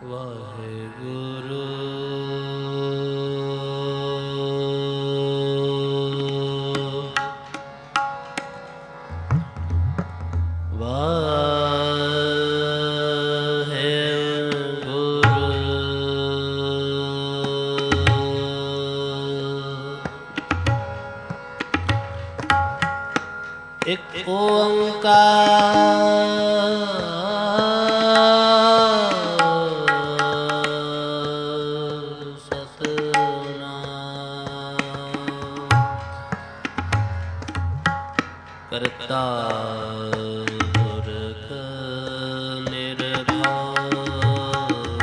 ਵਾਹਿਗੁਰੂ ਇੱਕ ਓੰਕਾਰ ਸਤਿਨਾਮ ਕਰਤਾ ਪੁਰਖ ਨਿਰਭਉ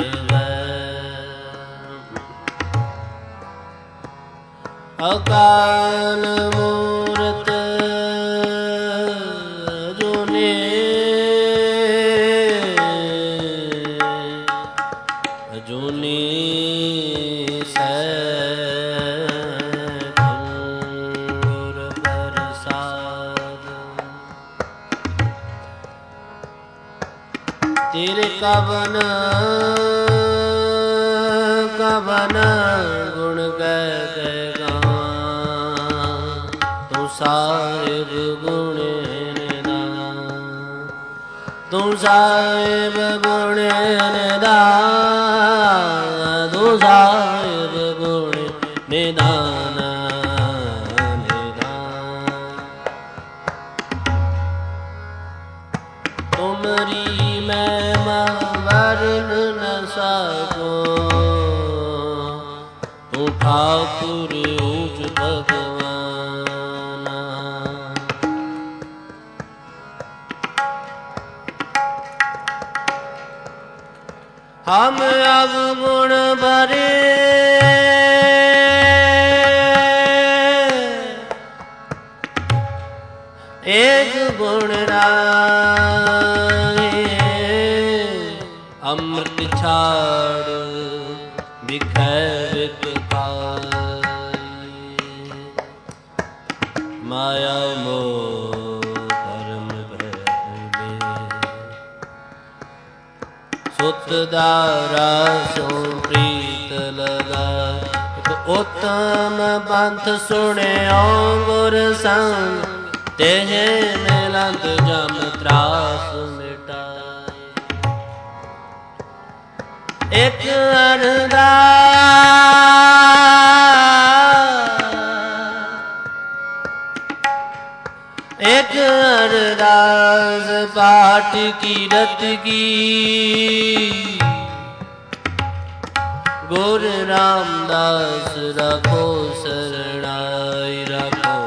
ਨਿਰਵੈਰ ਅਕਾਲ ਮੂਰਤ ਤੇਰੇ ਕਵਨ ਕਵਨ ਗੁਣ ਗੈ ਗਾਵਾਂ ਤੂੰ ਸਾਹਿਬ ਗੁਣ ਨਿਦਾਨ ਤੂੰ ਸਾਹਿਬ ਗੁਣ ਨਿਦਾਨ ਤੂੰ ਸਾਹਿਬ ਗੁਣ ਨਿਦਾਨ ਤੁਮਰੀ ਮੈਂ ਵਰਨ ਨ ਸਕੋ ਤੂੰ ਠਾਕੁਰ ਊਚ ਭਗਵਾਨ ਹਮ ਅਵਗੁਣ ਭਰੇ ਏਕ ਗੁਣ ਅੰਮ੍ਰਿਤ ਛਾੜ ਵਿਖੈ ਵਿਖ ਪਾਈ ਮਾਇਆ ਮੋਹ ਧਰਮ ਭੈਲੇ ਸੁਤ ਦਾਰਾ ਸੋ ਪ੍ਰੀਤ ਲਗਾ ਇਕ ਉਤਮ ਪੰਥ ਸੁਣਿਓ ਗੁਰ ਸੰਗ ਤੇਹ ਮਿਲੰਦ ਜਮ ਤਰਾਸ ਇੱਕ ਅਰਦਾਸ ਪਾਠ ਕੀਰਤ ਕੀ ਗੁਰ ਰਾਮਦਾਸ ਰੱਖੋ ਸਰਣਾਈ ਰੱਖੋ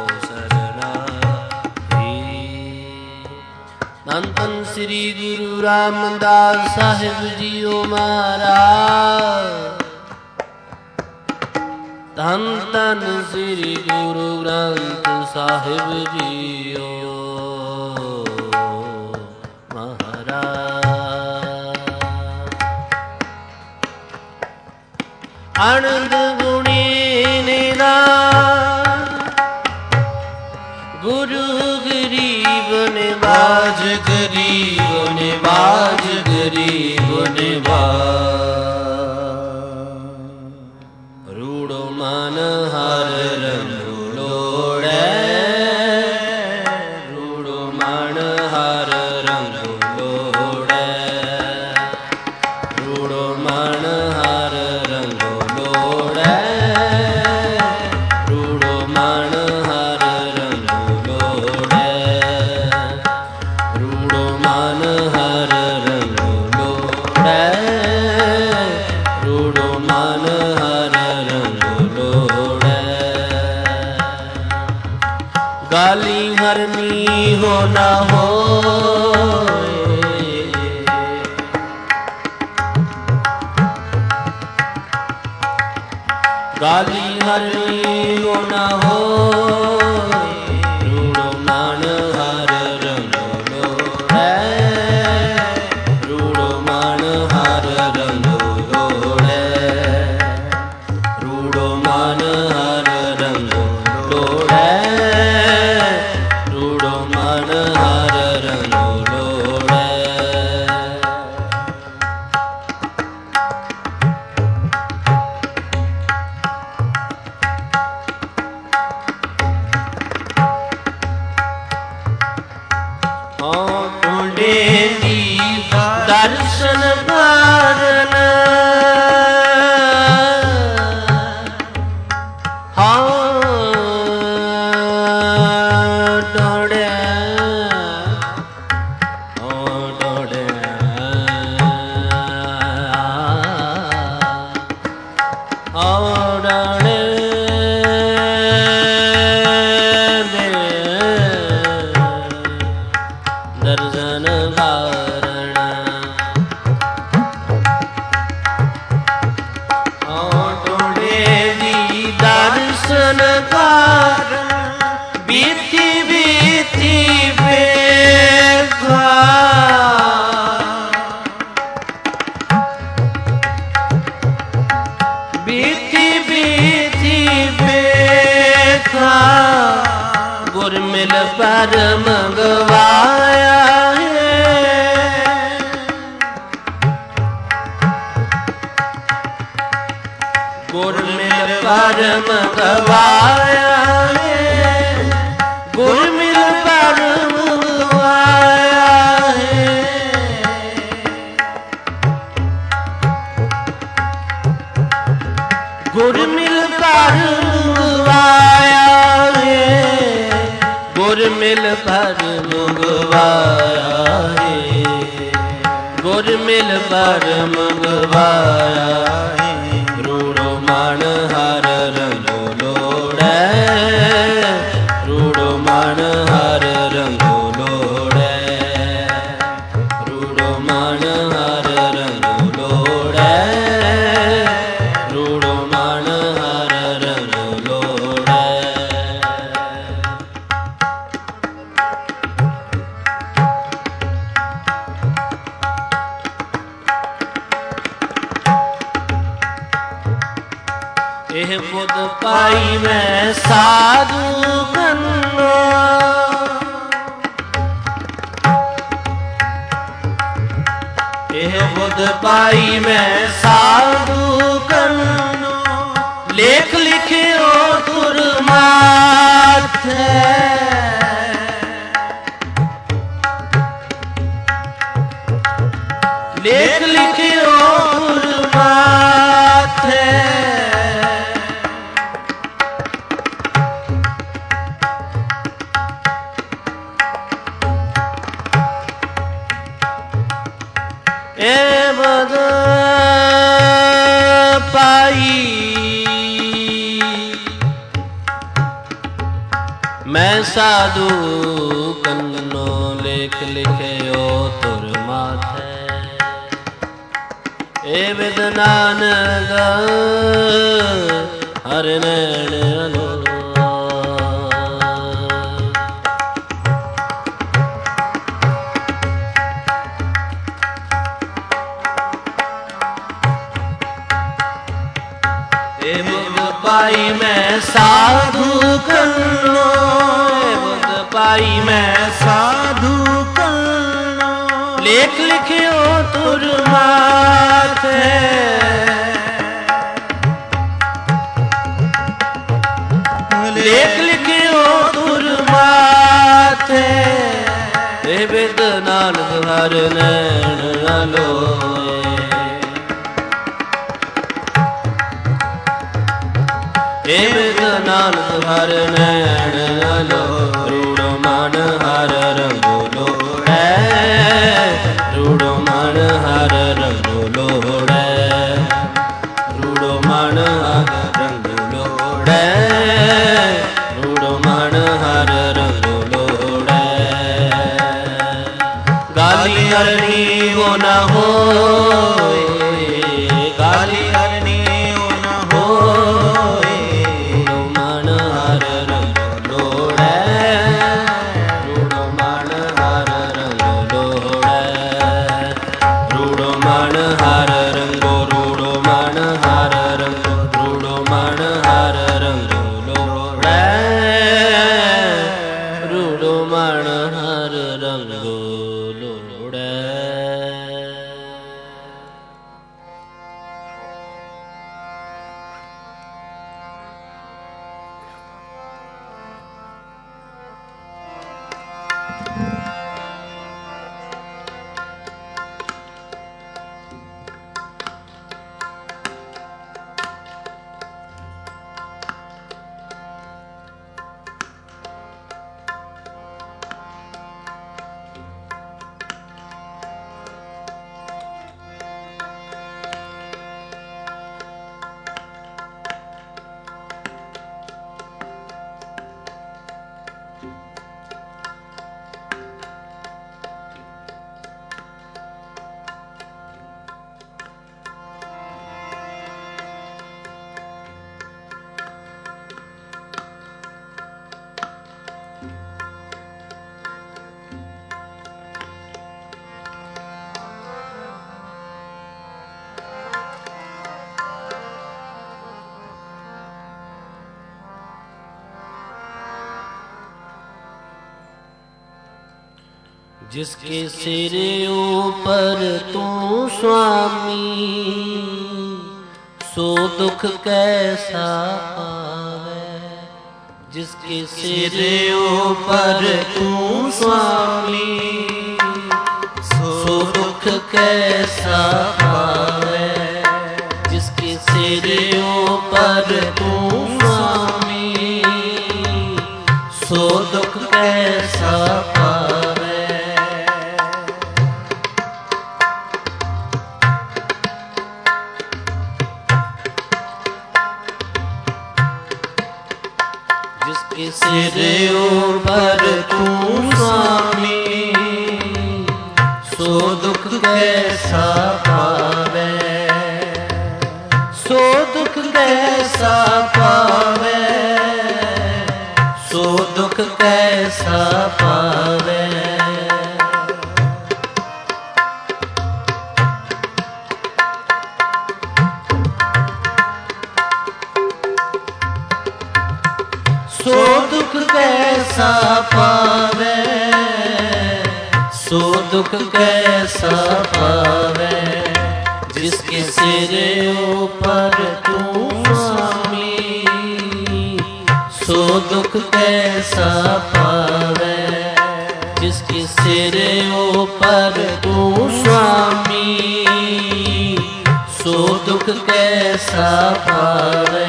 ਧੰਨ ਧੰਨ ਸ੍ਰੀ ਗੁਰੂ ਰਾਮਦਾਸ ਸਾਹਿਬ ਜੀਓ ਮਹਾਰਾਜ ਧੰਨ ਧੰਨ ਸ੍ਰੀ ਗੁਰੂ ਗ੍ਰੰਥ ਸਾਹਿਬ ਜੀਓ ਮਹਾਰਾਜ ਆਨੰਦ ਗੁਣੀ ਨਿਦਾਨ ਗੁਰੂ ਗਰੀਬ ਨਿਵਾਜ ਗਰੀਬ ਨਿਵਾਜ ਗਰੀਬ ਨਿਵਾਜ ਰੂੜੋ ਮਨ ਹਰ ਰੰਗ ਲੋੜੈ ਰੂੜੋ ਮਨ ਹਰ ਰੰਗ ਲੋੜੈ ਰੂੜੋ ਮਨ ਹਰ ਰੰਗ ਲੋੜੈ ਰੂੜੋ ਮਨ ਹਰ ਰੰਗ ਲੋੜੈ ਰੂੜੋ ਮਨ ਹਰ ਰੰਗ ਲੋੜੈ ਰੂੜੋ ਮਨ ਹਰ ਰੰਗ ਲੋੜੈ ਗਾਲੀ ਹਰਨੀ ਹੋ ਨਾ ਹੋਏ ਗਾਲੀ ਹਰਨੀ ਹੋ ਨਾ ਹੋਏ ਰੂੜੋ ਮਨ ਹਰ ਰੰਗ ਲੋੜੈ ਰੂੜੋ ਮਨ ਹਰ ਰੰਗ ਲੋੜੈ ਰੂੜੋ ਮਨ ਹਰ ਰੰਗ ਲੋੜੈ ਰੂੜੋ ਮਨ ਹਰ ਰੰਗ ਲੋੜੈ ਸੰਕਾਰ ਬੀਤੀ ਬੀਤੀ ਵੇਖਾ ਬੀਤੀ ਬੀਤੀ ਵੇਖਾ ਗੁਰ ਮਿਲ ਪਰ ਮੰਗਵਾਇਆ ਗੁਰ ਮਿਲ ਪਰ ਮੰਗਵਾਇਆ ਗੁਰ ਮਿਲ ਪਰ ਮੰਗਵਾਇਆ ਗੁਰ ਮਿਲ ਪਰ ਮੰਗਵਾਇਆ ਗੁਰ ਮਿਲ ਪਰ ਮੰਗਵਾਇਆ ਗੁਰ ਮਿਲ ਪਰ ਮੰਗਵਾਇਆ ਰੂੜੋ ਮਨ ਹਰ ਰੰਗੋ ਲੋੜੈ ਰੂੜੋ ਮਨ ਹਰ ਰੰਗੋ ਲੋੜੈ ਰੂੜੋ ਮਨ ਹਰ ਰੰਗੋ ਲੋੜੈ ਰੂੜੋ ਮਨ ਹਰ ਰੰਗੋ ਲੋੜੈ ਇਹ ਬੁੱਧ ਪਾਈ ਮੈਂ ਸਾਧੂ ਕੰਨੋ ਇਹ ਬੁੱਧ ਪਾਈ ਮੈਂ ਸਾਧੂ ਕੰਨੋ ਲੇਖ ਲਿਖਿਓ ਤੁਰ ਮਾਥੇ ਲੇਖ ਲਿਖਿਓ ਤੁਰ ਮਾਥੇ ਏ ਬੁੱਧ ਪਾਈ ਮੈਂ ਸਾਧੂ ਕੰਨੋ ਲੇਖ ਲਿਖਿਓ ਤੁਰ ਮਾਥੇ ਏ ਵਿਦ ਨਾਨਕ ਹਰ ਨੈਣ ਅਲੋ ਪਾਈ ਮੈਂ ਸਾਧੂ ਕੰਨੋ ਬੁੱਧ ਪਾਈ ਮੈਂ ਸਾਧੂ ਕੰਨੋ ਲੇਖ ਲਿਖਿਓ ਤੁਰ ਮਾਥੇ ਲੇਖ ਲਿਖਿਓ ਤੁਰ ਮਾਥੇ ਇਹ ਬਿਦ ਨਾਨਕ ਹਰ ਨੈਣ ਅਲੋਏ ਏ ਬਿਦ ਨਾਨਕ ਹਰ ਨੈਣ ਅਲੋ ਰੂੜੋ ਮਨ ਹਰ ਰੰਗੋ ਲੋੜੈ ਰੂੜੋ ਮਨ ਹਰ ਰੰਗੋ ਲੋੜੈ ਰੂੜੋ ਮਨ ਹਰ ਰੰਗੋ ਲੋੜੈ ਰੂੜੋ ਮਨ ਹਰ ਰੰਗੋ ਲੋੜੈ ਗਾਲੀ ਹਰਨੀ ਉਹ ਨ ਹੋਏ ਗਾਲੀ ਹਰਨੀ ਉਹ ਨ ਹੋਏ ਮਨ ਹਰ ਰੰਗੋ ਲੋੜੈ जिसके सिर ऊपर तू स्वामी, सो दुख कैसा पावे। जिसके सिर ऊपर तू स्वामी, सो दुख कैसा पावे। जिसके सिर ऊपर तू स्वामी, सो दुख कैसा पावे। जिसके सिर ऊपर तू स्वामी, सो दुख कैसा पावे। सो दुख कैसा पावे, सो दुख कैसा पावे। सो दुख कैसा पावे, सो दुख कैसा पावे। जिसके सिर ऊपर तू स्वामी, सो दुख कैसा पावे। जिसके सिर ऊपर तू स्वामी, सो दुख कैसा पावे।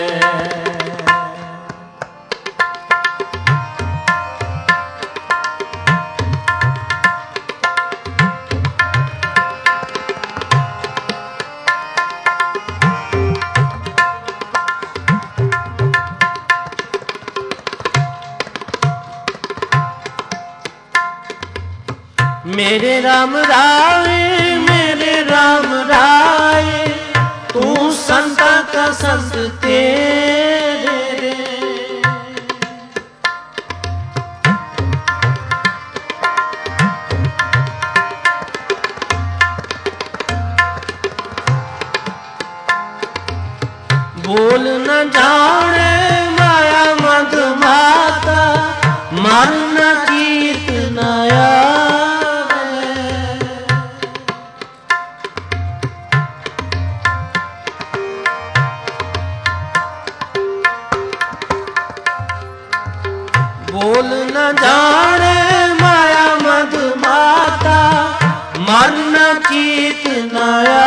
मेरे राम राय, मेरे राम राय, तू संता का संत तेरे। बोल न जाने माया मद माता, मरना जीत नया। बोल न जाने माया मद माता, मरना चीत नया।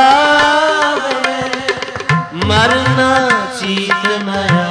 मरना चीत नया,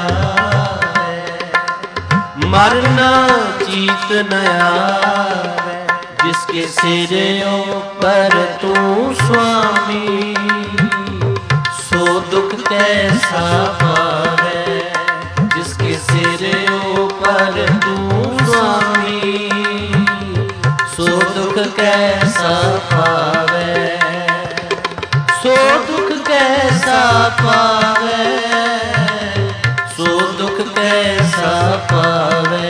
मरना चीत नया। जिसके सिर ऊपर तू स्वामी, सो दुख कैसा पावे। जिसके सिर ऊपर तू स्वामी, सो दुख कैसा पावे। सो दुख कैसा पावे, सो दुख कैसा पावे।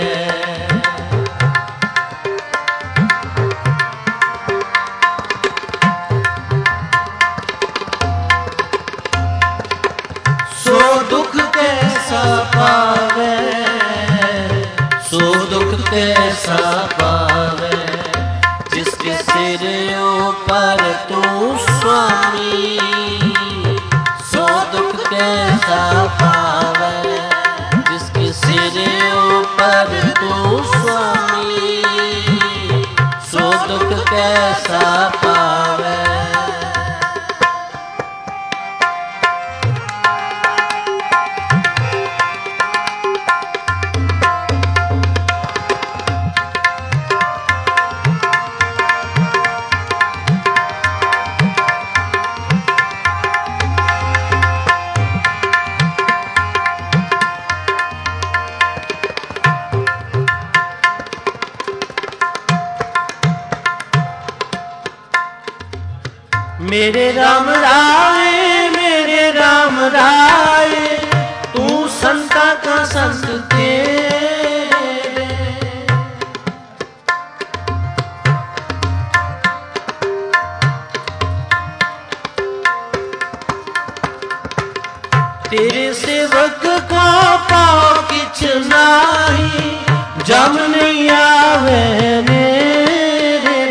सो दुख कैसा पावे, सो दुख कैसा पावे। जिसके सिर ऊपर तू स्वामी, सो दुख कैसा पावे। जिसके सिर ऊपर तू स्वामी, सो दुख कैसा पावे। मेरे राम राय, मेरे राम राय, तू संता का संत तेरे। तेरे सेवक को पाओ किछ नाही, जम नहीं आवे मेरे।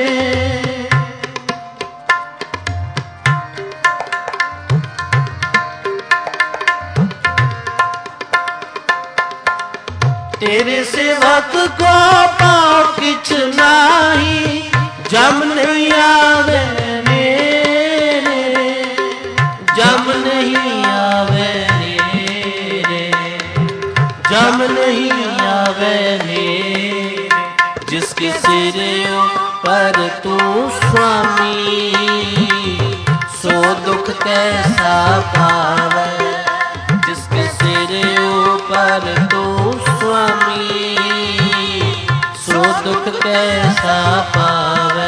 तेरे सेवक को पाओ किछ नाही, जम नहीं आवे मेरे, जम नहीं आवे मेरे, जम नहीं आवे मेरे। जिसके सिरे पर तू स्वामी, सो दुख कैसा पावे। जिसके सिरे ऊपर तू स्वामी, सो दुख कैसा पावे।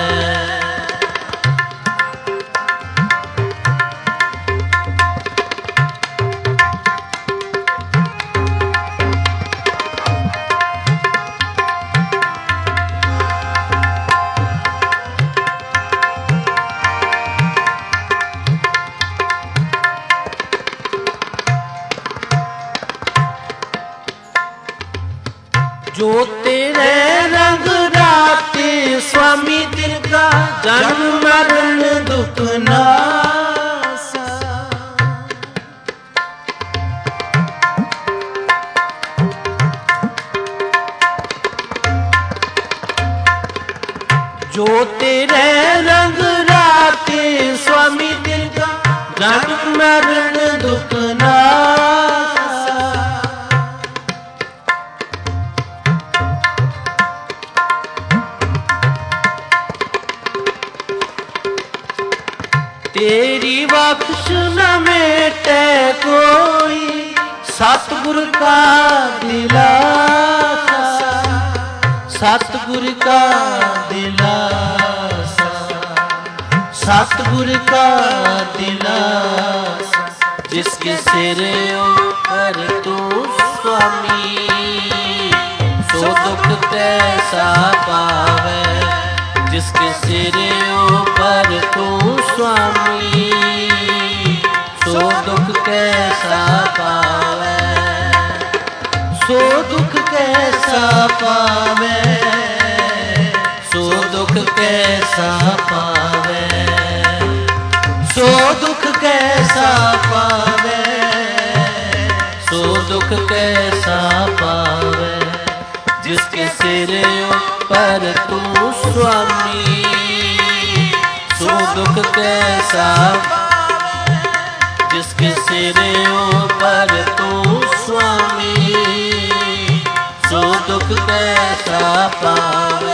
जो तेरे रंग राते स्वामी तिनका, जन्म मरण दुख नासा। जो तेरे रंग राते स्वामी तिनका, जन्म मरण दुख नासा। तेरी बख्श न मेटे कोई, सतगुर का दिलासा, सतगुर का दिलासा, सतगुर का दिलासा। जिसके सिरे ऊपर तू स्वामी, सो दुख कैसा पावे। जिसके सिरे ऊपर तू स्वामी, सो दुख कैसा पावे। सो दुख कैसा पावे, सो दुख कैसा पावे, सो दुख कैसा पावे, सो दुख कैसा पावे। जिसके सिरे ऊपर तू स्वामी, सो दुख कैसा पावे। जिसके सिरे ऊपर तू स्वामी, सो दुख कैसा पावे।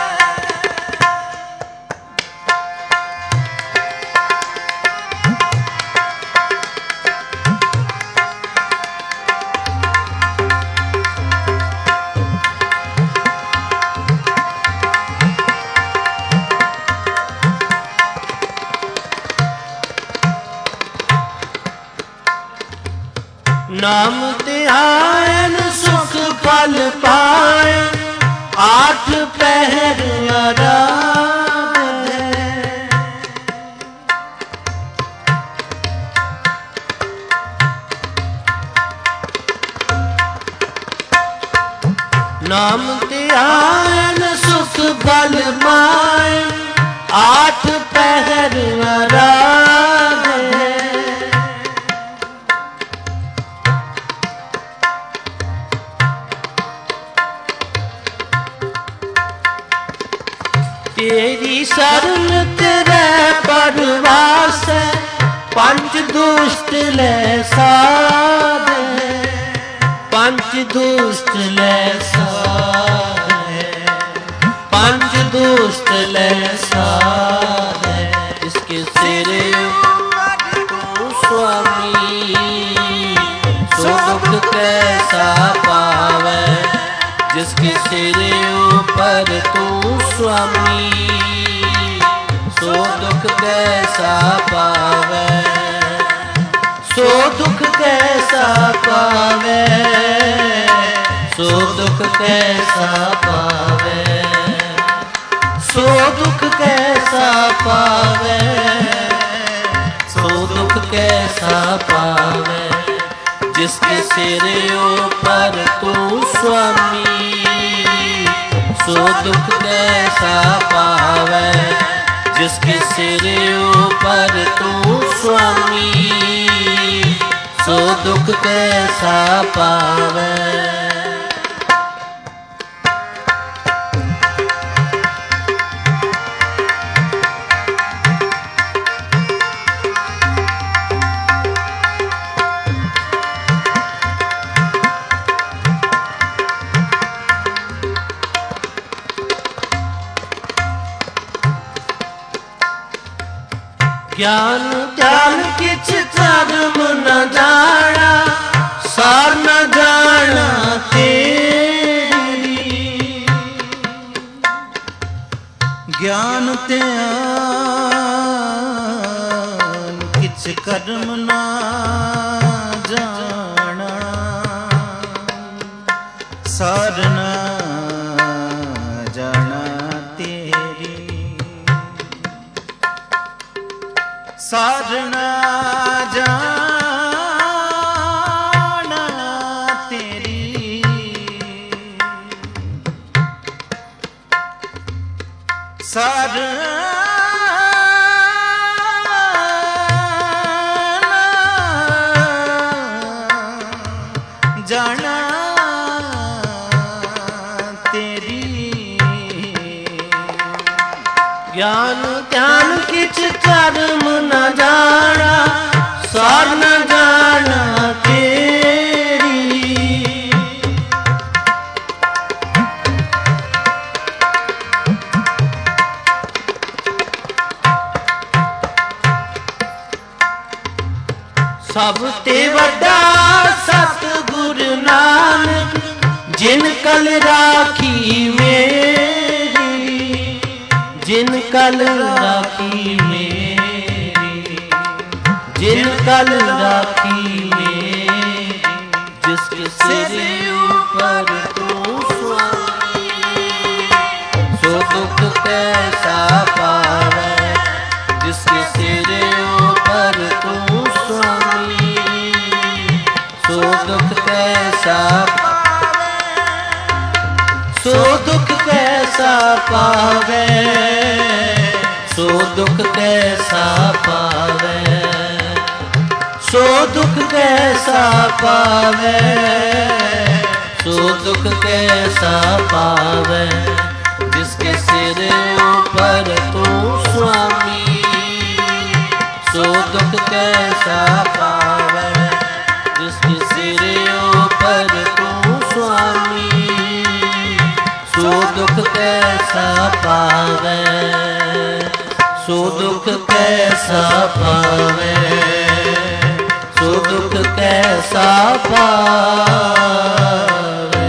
नाम ध्यान सुख फल पाए, आठ पहर आराध है। नाम ध्यान सुख फल पाए, आठ पहर आराध है। तेरी शरण तेरे परवास, पंच दुष्ट ले साध है, पंच दुष्ट ले साध है, पंच दुष्ट ले साध है। इसके सिरे ऊपर तू स्वामी, सो दुख कैसा पावे। जिसके सिरे ऊपर तू स्वामी, सो दुख कैसा पावे, सो दुख कैसा पावे, सो दुख कैसा पावे, सो दुख कैसा पावे, सो दुख कैसा पावे। जिसके सिरे ऊपर तू स्वामी, सो दुख कैसा पावे। जिसके सिरे ऊपर तू स्वामी, सो दुख कैसा पावे। ज्ञान ध्यान किछ कर्म न जाना, सार न जाना तेरी। ज्ञान ध्यान किछ कर्म न जाना, सार न जाना तेरी। सार न जाना तेरी, सार न जाना तेरी। ज्ञान ध्यान किछ कर्म न जाना, सार न जाना तेरी। सब ते वड्डा सतगुर नानक, जिन कल राखी मेरी, जिन कल राखी मेरी, जिन कल राखी मेरी। जिसके सिर ऊपर तू स्वामी, सो दुख कैसा पावे। जिसके सिर ऊपर तू स्वामी, सो दुख कैसा पावे, सो दुख कैसा पावे, सो दुख कैसा पावे, सो दुख कैसा पावे, सो दुख कैसा पावे। जिसके सिर ऊपर तू स्वामी, सो दुख कैसा पावे। जिसके सिर ऊपर तू स्वामी, सो दुख कैसा पावे, सो दुख कैसा पावे, सो दुख कैसा पावे।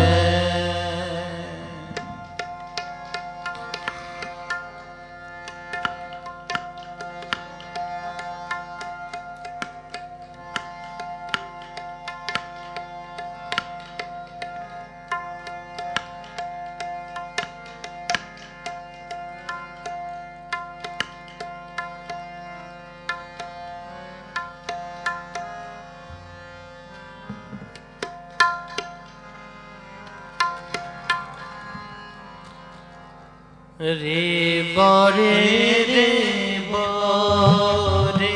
रे बोरे रे बोरे,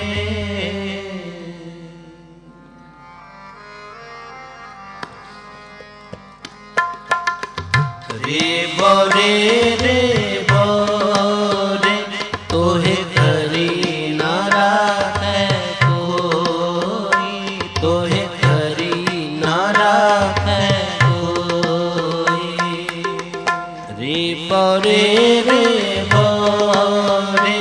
रे बोरे रे बोरे। तोहे हरि नारा है कोई, तोहे हरि नारा है कोई। रे बोरे रे बोरे,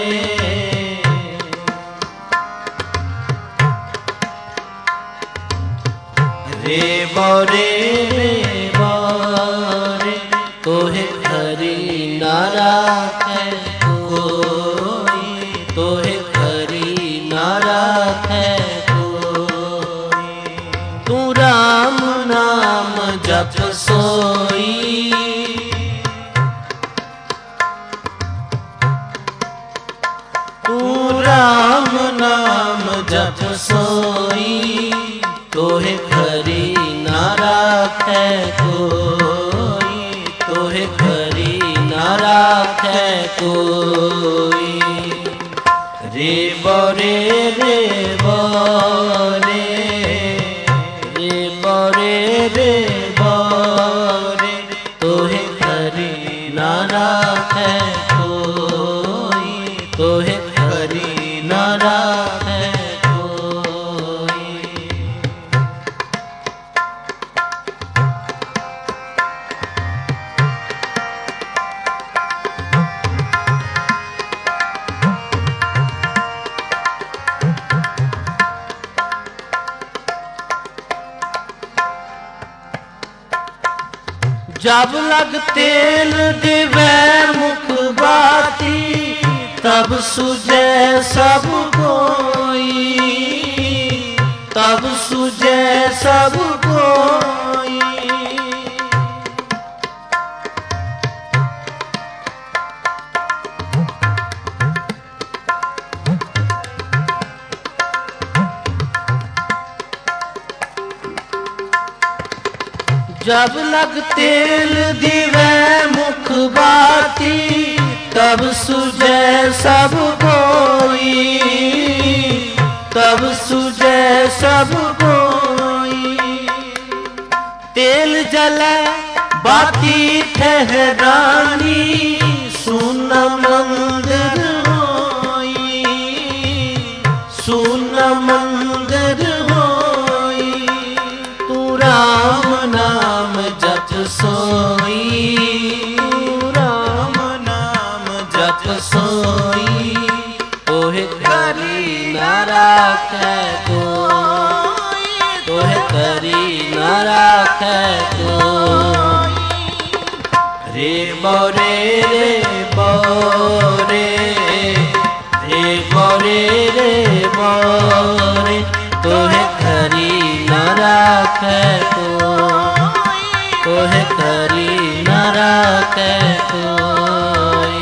रे बोरे रे बोरे। तोहे हरि नारा है कोई, तोहे हरि नारा है कोई। तू राम नाम जप सोई, तू राम नाम जप सोई। तोहे हरि नारा है कोई, तोहे हरि नारा है कोई। रे बोरे रे बोरे, रे बोरे रे बोरे। तोहे हरि नारा है कोई, तोहे हरि नारा है कोई। जब लग तेल दिवे मुख बाती, तब सुझे सब कोई, तब सुझे सब कोई। जब लग तेल दिवे मुख बाती, तब सुझे सब कोई, तब सुझे सब कोई। तेल जले बाती ठहरानी, सुन मंदिर होई, सुन मंदिर होई। तू राम नाम जप सोई, राम नाम जप सोई। तोहे करी न राखै कोई, तोहे करी न राखै कोई। रे बोरे रे बोरे, रे बोरे रे बोरे। तोहे करी न राखै कोई, तोहे करी न राखै कोई।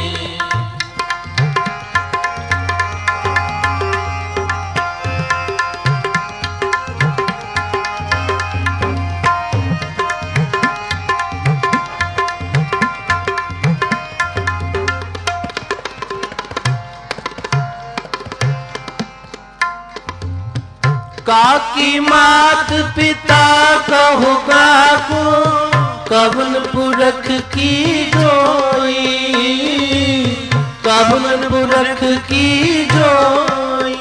काकी मात पिता कहु काको, कवन पुरख की जोई, कवन पुरख की जोई।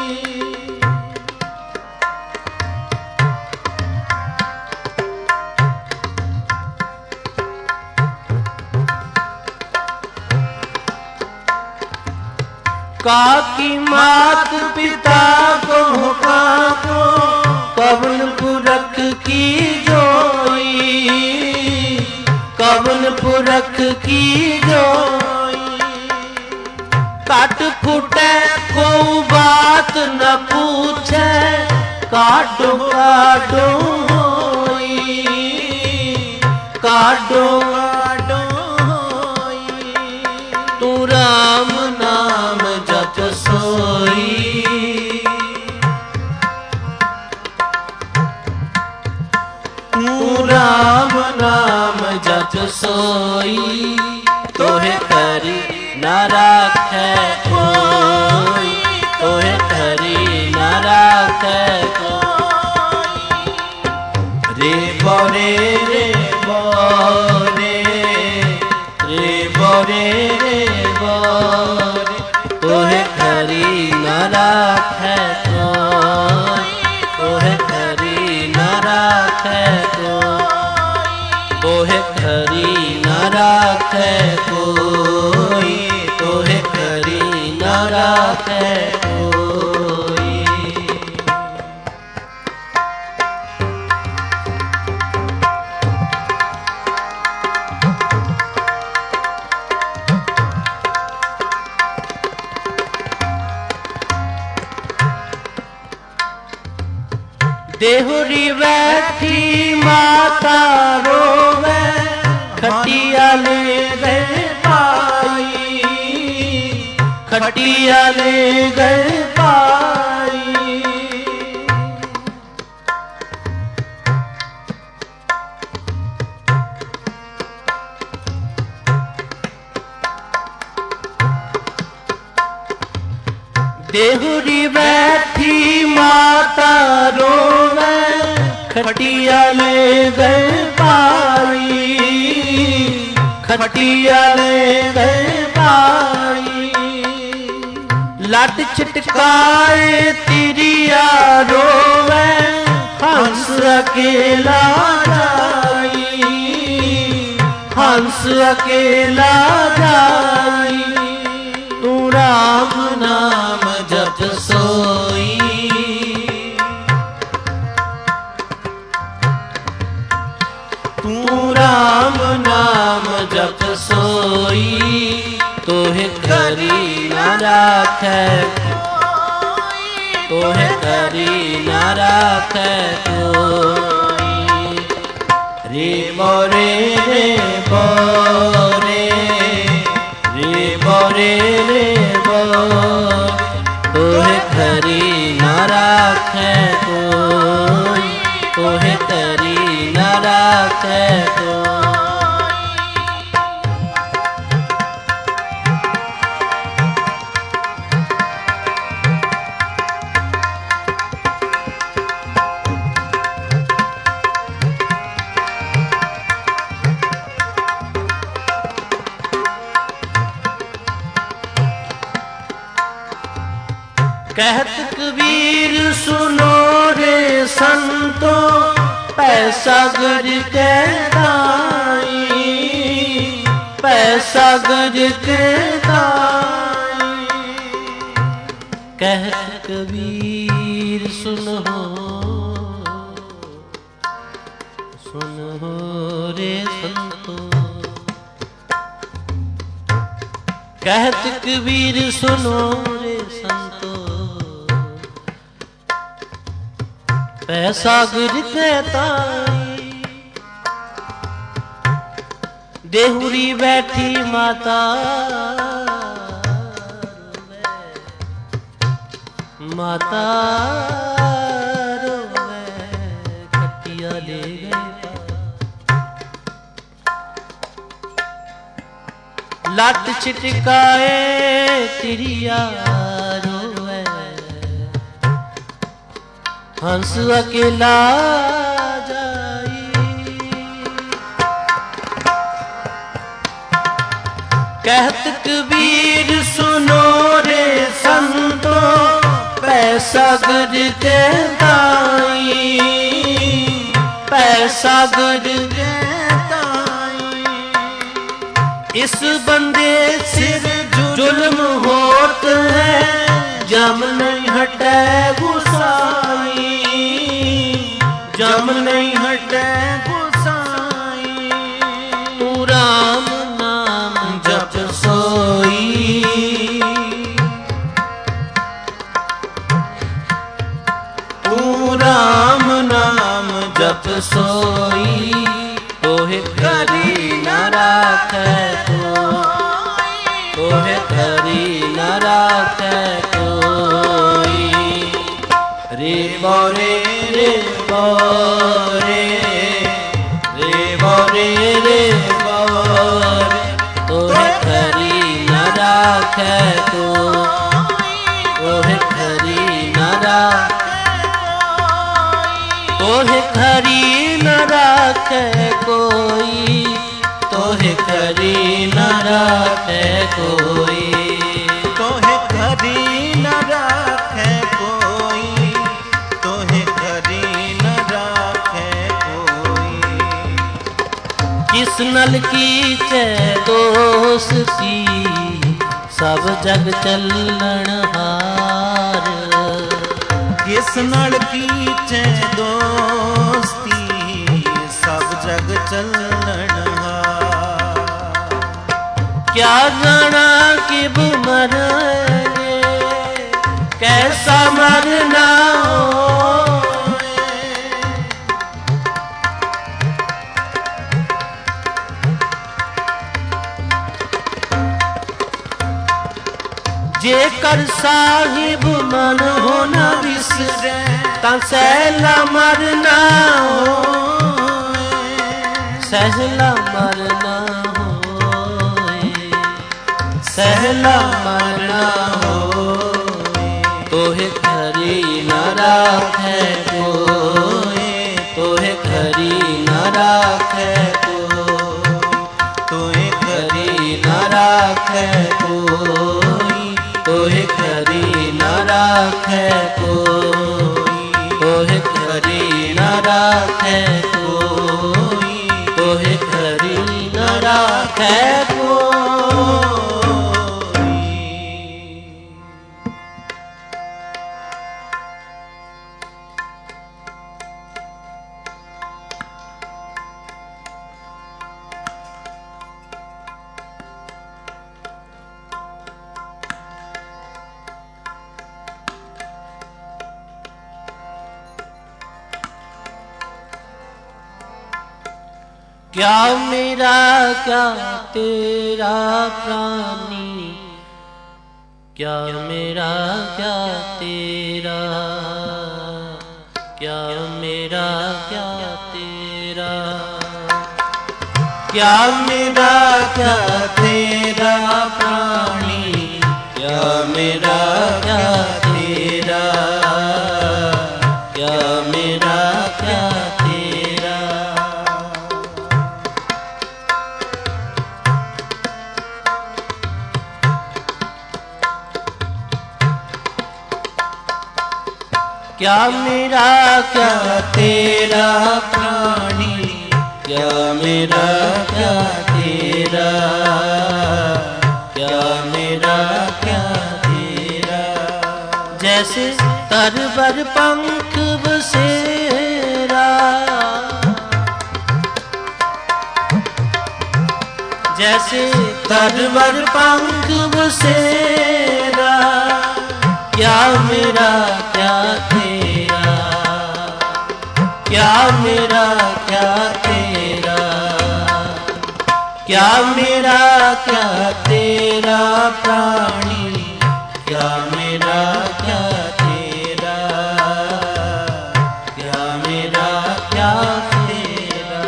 काकी मात पिता को काको, कवन पुरख की जोई, कवन पुरख की जोई। काट फूटे को बात न पूछे, काटो काटो होई, काटो काटो होई। तू राम नाम जप सोई, तू राम नाम जप सोई। तोहे करी न राखै कोई, तोहे करी न राखै कोई। रे बोरे रे बोरे, रे बोरे रे बोरे। तोहे करी न राखै कोई, तोहे करी न राखै कोई। तोहे करी न राखै कोई, तोहे करी न राखै कोई। देहुरी बैठी माता रोवे, खटिया ले गए पाई, खटिया ले गए पाई। देहुरी बैठी माता रोवे, खटिया ले गए पाई, खटिया ले गए पाई। लट छिटकाए तिरिया रोवे, हंस अकेला जाई, हंस अकेला जाई। तू राम नाम जप सोई, तू राम नाम जप सोई, तोहे करी न राखै, तोहे करी न राखै कोई। रे बोरे रे बोरे, रे बोरे रे बोरे, तोहे करी न राखै कोई, तोहे करी न राखै कोई। कहत कबीर सुनो रे संतो, पैसा गर के दाई, पैसा गर के दाई। कहत कबीर सुनो, सुनो रे संतो, कहत कबीर सुनो रे संतो, पैसा गिर के ताई। देहुरी बैठी माता माता रोवे, खटिया ले गए लट छिटकाए तिरिया रोवे, हंस अकेला जाई। कहत कबीर सुनो रे संतो, पैसा गिर के दाई, पैसा गिर के दाई। इस बंदे सिर जुल्म होत है, जम नहीं हटे गुसाई, जम नहीं हटे गुसाई। तू राम नाम जप सोई, तू राम नाम जप सोई, तोहे करी न राखै कोई, तोहे करी न राखै कोई। रे बोरे रे बोरे, रे बोरे रे बोरे, तोहे करी न राखै कोई, तोहे करी न राखै, तोहे करी न राखै कोई, तोहे करी न राखै कोई, तोहे करी न राखै कोई, तोहे करी न राखै कोई। किस नल की चे दोस्ती, सब जग चलन हार। किस नल की चे दोस्ती, सब जग चलन हार। क्या जाना कि मरेंगे, कैसा मरना हो। जे कर साहिब मन हो न विसरे, ता सहला मरना हो, सहला मरना हो, सहला मरना हो। तोहे करी न राखै कोई, तोहे करी न राखै कोई, तोहे करी न राखै कोई, तोहे करी न राखै कोई, तोहे करी न राखै कोई, तोहे करी न राखै कोई। क्या मेरा क्या तेरा प्राणी, क्या मेरा क्या तेरा, क्या मेरा क्या तेरा, क्या मेरा क्या तेरा प्राणी, क्या मेरा क्या तेरा, क्या मेरा क्या तेरा। क्या मेरा क्या तेरा प्राणी, क्या मेरा क्या तेरा, क्या मेरा क्या तेरा। जैसे तरवर पंख बसेरा, जैसे तरवर पंख बसेरा, क्या मेरा क्या तेरा, क्या मेरा क्या तेरा, क्या मेरा क्या तेरा प्राणी, क्या मेरा क्या तेरा, क्या मेरा क्या तेरा।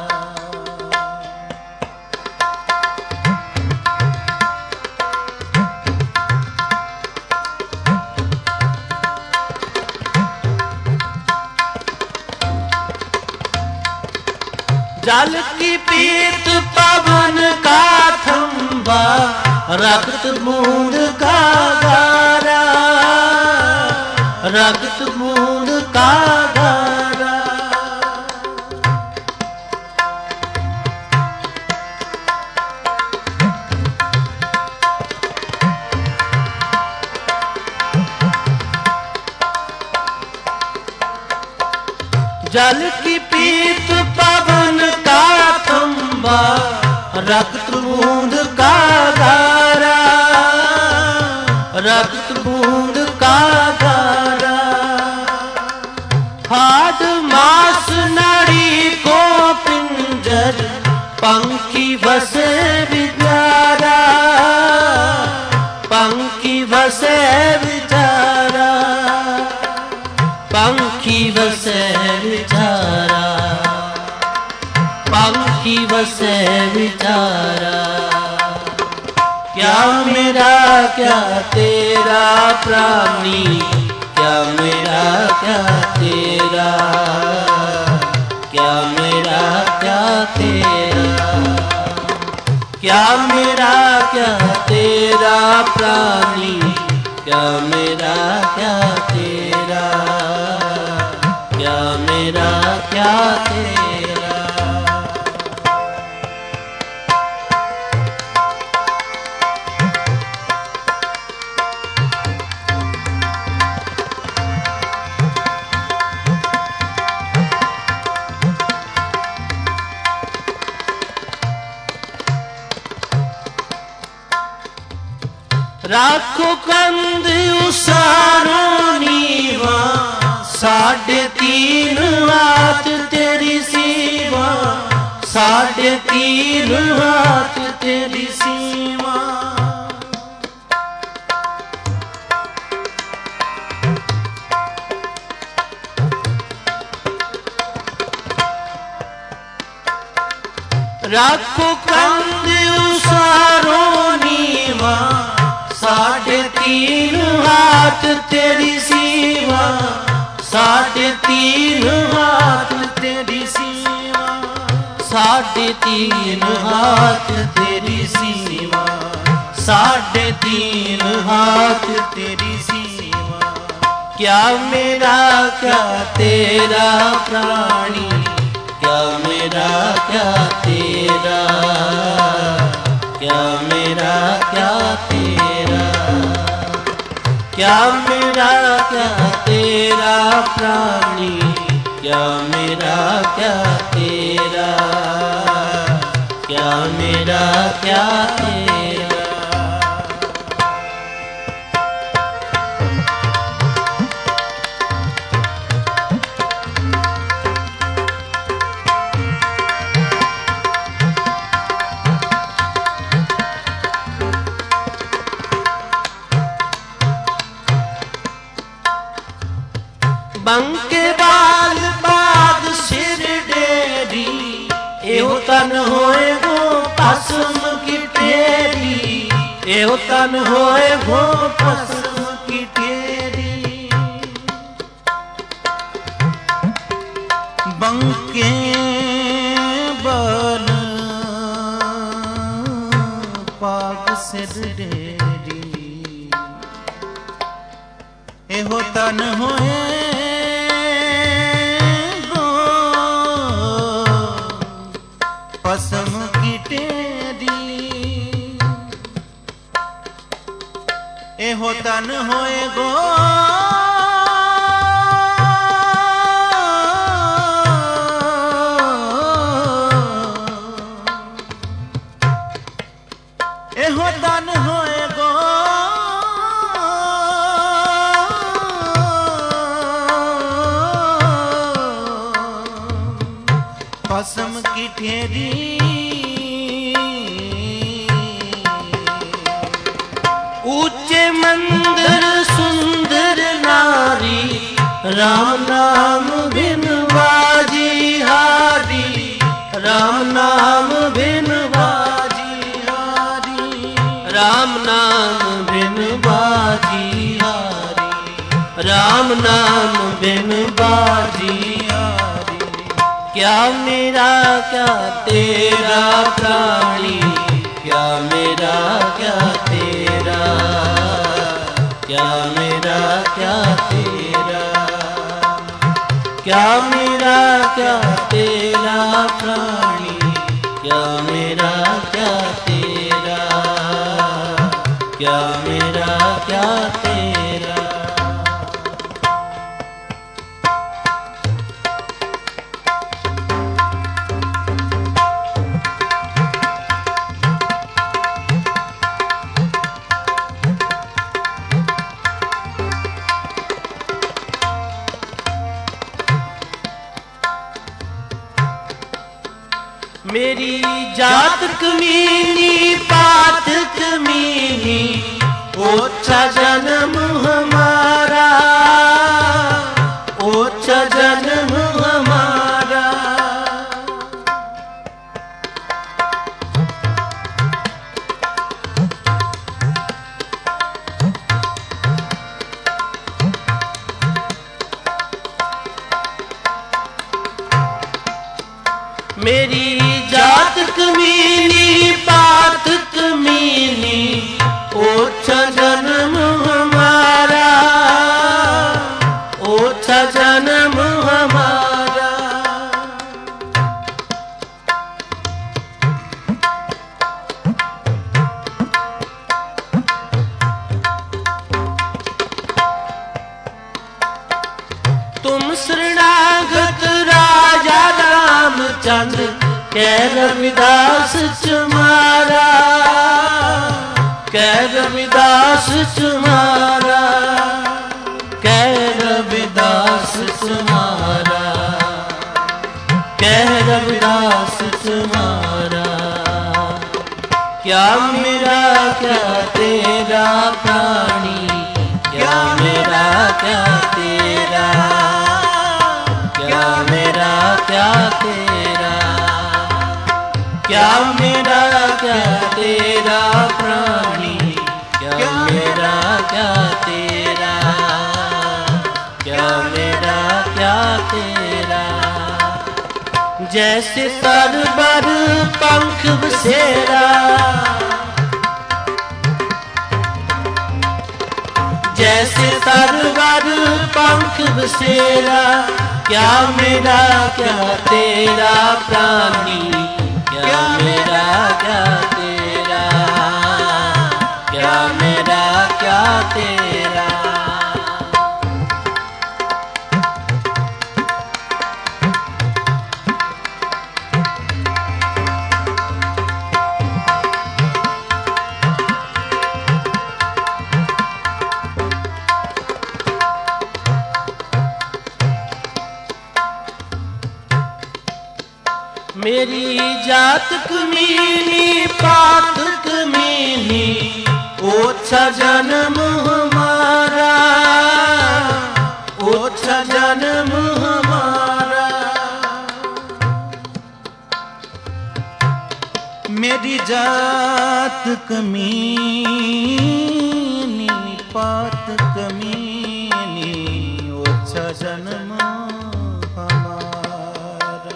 जल की पीत पवन का थंबा, रक्त बूंद का गारा, रक्त बूंद का गारा। जल की पीत पवन का थंबा, रक्त बूंद का गारा, रक्त बूंद का गारा। हाड मास नाड़ी को पिंजर, पंखी बसे विचारा, पंखी बसे विचारा, पंखी बसे विचारा, पंखी बसे विचारा। क्या मेरा क्या तेरा प्राणी, क्या मेरा क्या तेरा, क्या मेरा क्या तेरा, क्या मेरा क्या तेरा प्राणी, क्या मेरा क्या तेरा, क्या मेरा क्या तेरा। राखो कंद उसारो नीवा, 3.5 हाथ तेरी सीमा, 3.5 हाथ तेरी सीमा। राखो कंद उसारो नीवा, 3.5 हाथ तेरी सीमा, 3.5 हाथ तेरी सीमा, 3.5 हाथ तेरी सीमा, 3.5 हाथ तेरी सीमा। क्या मेरा क्या तेरा प्राणी, क्या मेरा क्या तेरा, क्या मेरा क्या तेरा, क्या मेरा क्या तेरा प्राणी, क्या मेरा क्या तेरा, क्या मेरा क्या तेरा। एहो तन होए गो भस्म की टेरी, एहो तन होए गो भस्म की टेरी। बंके बल पाग सिर डेरी, एहो तन होए गो भस्म की टेरी, एहो तन होए गो एहो तन होए गो भस्म की टेरी। ऊंचे मंदिर सुंदर नारी, राम नाम बिन बाजी हारी, राम नाम बिन बाजी हारी, राम नाम बिन बाजी हारी, राम नाम बिन बाजी हारी। क्या मेरा क्या तेरा प्राणी, क्या मेरा क्या तेरा, क्या मेरा क्या तेरा, क्या मेरा क्या तेरा प्राणी, क्या मेरा क्या तेरा, क्या मेरा क्या तेरा। मेरी जात कमीनी पात कमीनी, ओछा जन्म हमारा, ओछा जन्म हमारा। मेरी जात कमीनी पात कमीनी, ओछा जन्म हमारा, ओछा जन्म हमारा। तुम शरणागत राजा रामचंद, कै रविदास तुम्हारा, कै रविदास तुम्हारा, कै रविदास तुम्हारा, कै रविदास तुम्हारा। क्या मेरा क्या तेरा प्राणी, क्या मेरा क्या तेरा, क्या मेरा क्या तेरा, क्या मेरा क्या तेरा प्राणी, क्या मेरा क्या तेरा, क्या मेरा क्या तेरा। जैसे तरबर पंख बसेरा, जैसे तरबर पंख बसेरा, क्या मेरा क्या तेरा प्राणी, क्या मेरा क्या तेरा, क्या मेरा क्या तेरा। मेरी जात कमीनी पात कमीनी, ओछा जन्म हमारा, ओछा जन्म हमारा। मेरी जात कमीनी पात कमीनी ओछा जन्म हमारा।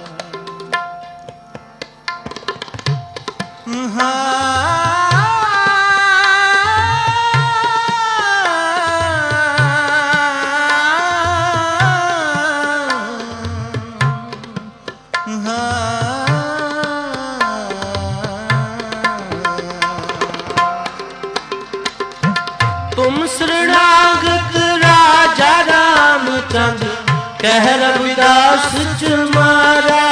तुम शरणागत राजा रामचंद्र कह रविदास तुम्हारा,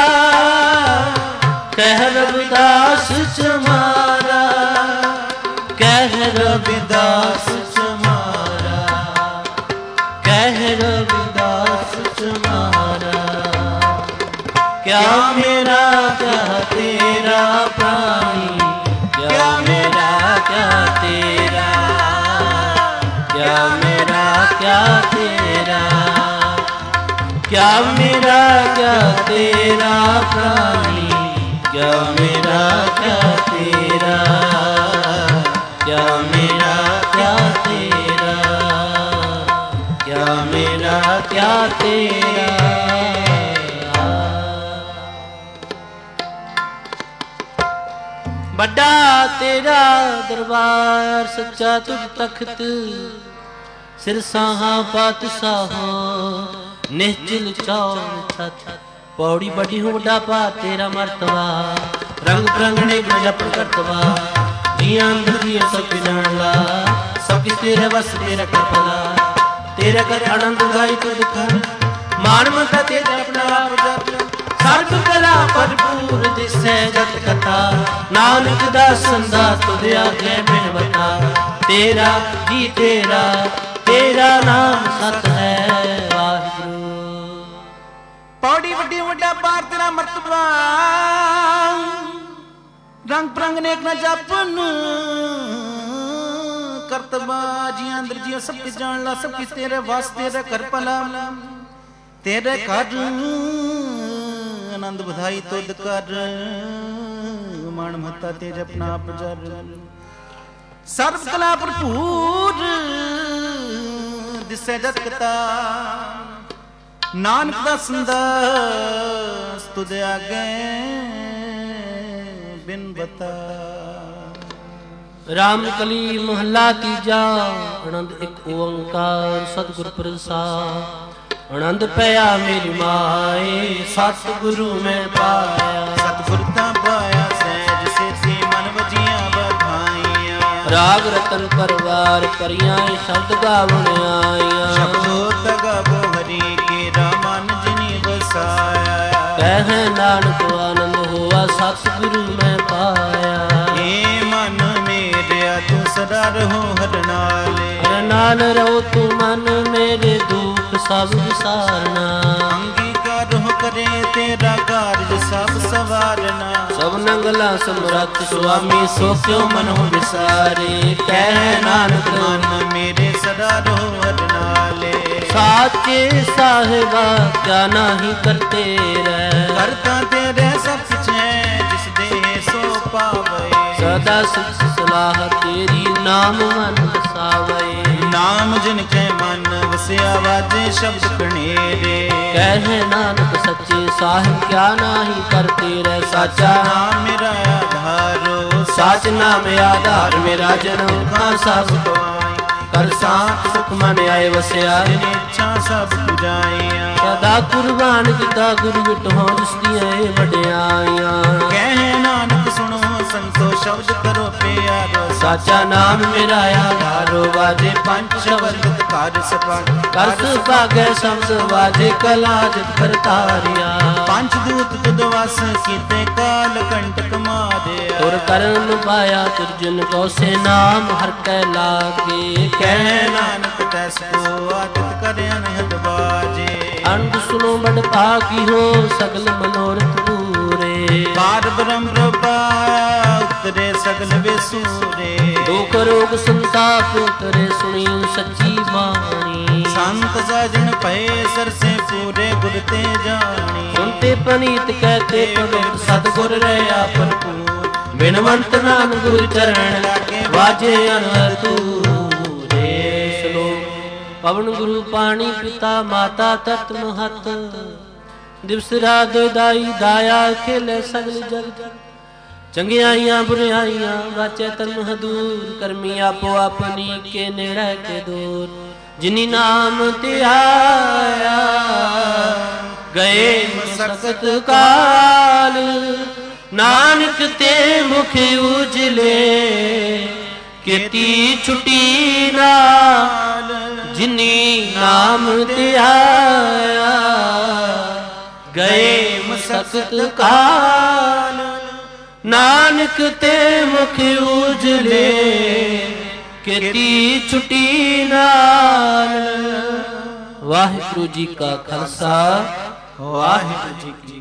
कह रविदास तुम्हारा, कह रविदास तुम्हारा, कह रविदास तुम्हारा। क्या मेरा क्या तेरा प्राणी, क्या मेरा क्या तेरा, क्या मेरा क्या तेरा, क्या मेरा क्या तेरा प्राणी, क्या मेरा क्या तेरा, क्या मेरा क्या तेरा, क्या मेरा क्या तेरा। बड़ा तेरा दरबार सच्चा तुझ तख्त, सिर साहा पातशाह निश्चिल चौल छत। पौड़ी बड़ी हूँ बड़ा पा तेरा मर्तबा, रंग बिरंगने जप करतबा। जिया अंदर जिया सब जान ला, सब किस तेरे बस तेरा करपला। तेरा कर आनंद गाई तो दिखा, मान मता तेरा अपना आप जप। सर्व कला भरपूर दिसै जत कथा, नानक दासन दा तुझ आगे बिन बता। तेरा जी तेरा, तेरा नाम सत है वाहिगुरु। पौड़ी वड्डी वड्डा पार तेरा मर्तबा, रंग बिरंग नेक न जापन करतबा। जिया अंदर जिया सब किस जान ला, सब किस तेरे वास्ते रे कर पला। तेरे कर आनंद बधाई तुद कर, मान महता तेज अपना आप जर। सर्व कला भरपूर दिसै जत कथा, नानक दा संदास तुद आगे बिन बता। राम कली महला तीजा, आनंद एक ओंकार सतगुर प्रसाद। आनंद पया मेरी माए, सतगुरु में पाया। सतगुर ता पाया सहज से मन वजिया बधाइया। राग रतन परवार परियां शब्द गावन आइया। शब्दो तगाबो हरि के रामान जिनी बसाया। कह नानक आनंद हुआ सतगुरु में पाया। हे मन मेरे तू सदा रहो हर नाले। हर नाल रहो तू मन मेरे दुख सब विसारना। अंगीकार हो करे तेरा कार्य सब सवारना। सब नंगला समरथ स्वामी सो क्यों मन हो विसारे। कह नानक मन मेरे सदा रहो हर नाले। साचे साहिबा क्या नाही करते रह। करता तेरे सब कुछ है जिस दे सो पावे। सदा सुख सलाह तेरी नाम मन बसावे। नाम जिनके मन वसिया वाजे शब्द कनेरे। कह नानक सच्चे साहिब क्या नाही करते रह। साचा नाम मेरा आधारो। साच नाम आधार मेरा जन्म का सब गवाई। कर सांख सुख मन आए वसिया। इच्छा सब पुजाइया। सदा कुर्बान किता गुरु विटहो जिसदियां वड्याइयां। कह नानक सुनो संतो शब्द करो प्यारो। साचा नाम मेरा आधारो वाजे पंच शब्द कार सपन कर सुभागे शब्द वाजे कला जित करतारिया। पंच दूत तुद वास कीते काल कंटक मारे। तुर करन पाया तुर्जन को से नाम हर कै लागे। कह नानक तैस को आदित करे अनहद बाजे। अंग सुनो बड़ भागी हो सगल मनोरथ पूरे। पार ब्रह्म प्रभा उतरे सगल बेसूरे। दुख रोग संताप उतरे सुनी सच्ची बाणी। संत साजन पए सर से पूरे गुर ते जानी। सुनते पनीत कहते पवित्र सतगुर रहा भरपूर। ਬਿਨਵੰਤ ਨਾਮ ਗੁਰ ਚਰਨ ਵਾਜੇ ਅਨਹਰ ਤੂਰੇ। ਸ਼ਲੋਕ। ਪਵਨ ਗੁਰੂ ਪਾਣੀ ਪਿਤਾ ਮਾਤਾ ਤਤ ਮਹਤ, ਦਿਵਸ ਰਾਤ ਦਾਈ ਦਾਇਆ ਖੇਲੇ ਸਗਲ ਜਗਤ। ਚੰਗਿਆਈਆਂ ਬੁਰਿਆਈਆਂ ਵਾਚੈ ਤਨ ਹਦੂਰ, ਕਰਮੀ ਆਪੋ ਆਪਣੀ ਕੇ ਨੇੜੇ ਕੇ ਦੂਰ। ਜਿਨੀ ਨਾਮ ਧਿਆਇਆ ਗਏ ਮਸਕਤ ਕਾਲ, ਨਾਨਕ ਤੇ ਮੁਖ ਉਜਲੇ ਕੀਤੀ ਛੁਟੀ ਨਾਲ। ਜਿਨੀ ਨਾਮ ਧਿਆਇਆ ਗਏ ਮਸਕਤ ਕਾਲ, ਨਾਨਕ ਤੇ ਮੁਖ ਉਜਲੇ ਕੀਤੀ ਛੁਟੀ ਨਾਲ। ਵਾਹਿਗੁਰੂ ਜੀ ਕਾ ਖਾਲਸਾ, ਵਾਹਿਗੁਰੂ ਜੀ ਕੀ